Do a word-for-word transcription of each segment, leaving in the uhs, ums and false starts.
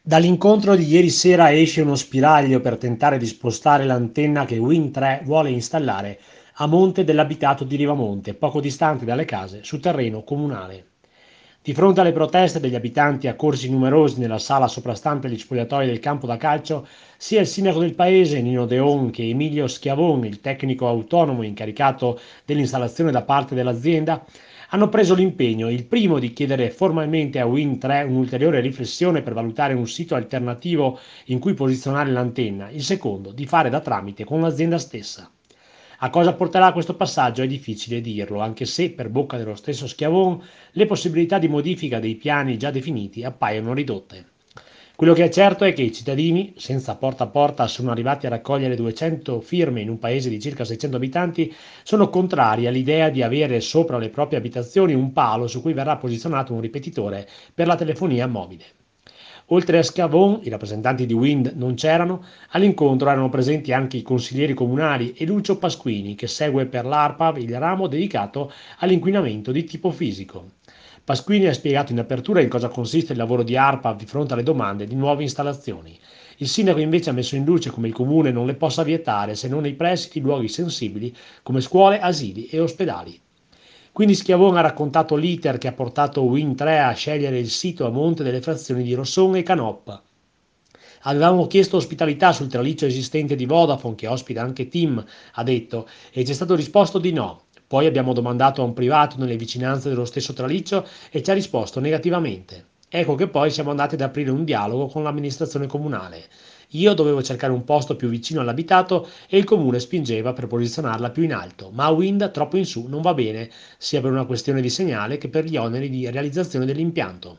Dall'incontro di ieri sera esce uno spiraglio per tentare di spostare l'antenna che Wind tre vuole installare a monte dell'abitato di Rivamonte, poco distante dalle case, su terreno comunale. Di fronte alle proteste degli abitanti accorsi numerosi nella sala soprastante gli spogliatoi del campo da calcio, sia il sindaco del paese, Nino Deon, che Emilio Schiavon, il tecnico autonomo incaricato dell'installazione da parte dell'azienda, hanno preso l'impegno, il primo di chiedere formalmente a Wind tre un'ulteriore riflessione per valutare un sito alternativo in cui posizionare l'antenna, il secondo di fare da tramite con l'azienda stessa. A cosa porterà questo passaggio è difficile dirlo, anche se, per bocca dello stesso Schiavon, le possibilità di modifica dei piani già definiti appaiono ridotte. Quello che è certo è che i cittadini, senza porta a porta, sono arrivati a raccogliere duecento firme in un paese di circa seicento abitanti, sono contrari all'idea di avere sopra le proprie abitazioni un palo su cui verrà posizionato un ripetitore per la telefonia mobile. Oltre a Scavon, i rappresentanti di Wind non c'erano, all'incontro erano presenti anche i consiglieri comunali e Lucio Pasquini, che segue per l'ARPAV il ramo dedicato all'inquinamento di tipo fisico. Pasquini ha spiegato in apertura in cosa consiste il lavoro di ARPAV di fronte alle domande di nuove installazioni. Il sindaco invece ha messo in luce come il comune non le possa vietare se non nei pressi di luoghi sensibili come scuole, asili e ospedali. Quindi Schiavone ha raccontato l'iter che ha portato Wind tre a scegliere il sito a monte delle frazioni di Rosson e Canoppa. Avevamo chiesto ospitalità sul traliccio esistente di Vodafone, che ospita anche TIM, ha detto, e ci è stato risposto di no. Poi abbiamo domandato a un privato nelle vicinanze dello stesso traliccio e ci ha risposto negativamente. Ecco che poi siamo andati ad aprire un dialogo con l'amministrazione comunale. Io dovevo cercare un posto più vicino all'abitato e il comune spingeva per posizionarla più in alto, ma a Wind troppo in su non va bene, sia per una questione di segnale che per gli oneri di realizzazione dell'impianto.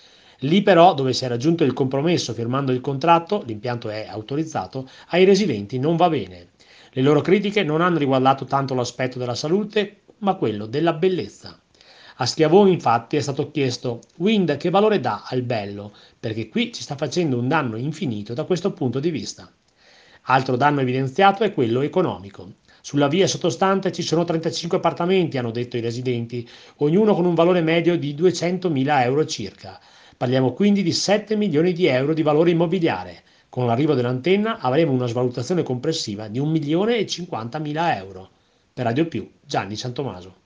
Lì però, dove si è raggiunto il compromesso firmando il contratto, l'impianto è autorizzato, ai residenti non va bene. Le loro critiche non hanno riguardato tanto l'aspetto della salute, ma quello della bellezza. A Schiavone infatti è stato chiesto Wind che valore dà al bello, perché qui ci sta facendo un danno infinito da questo punto di vista. Altro danno evidenziato è quello economico. Sulla via sottostante ci sono trentacinque appartamenti, hanno detto i residenti, ognuno con un valore medio di duecentomila euro circa. Parliamo quindi di sette milioni di euro di valore immobiliare. Con l'arrivo dell'antenna avremo una svalutazione complessiva di un milione e cinquantamila euro. Per Radio Più, Gianni Santomaso.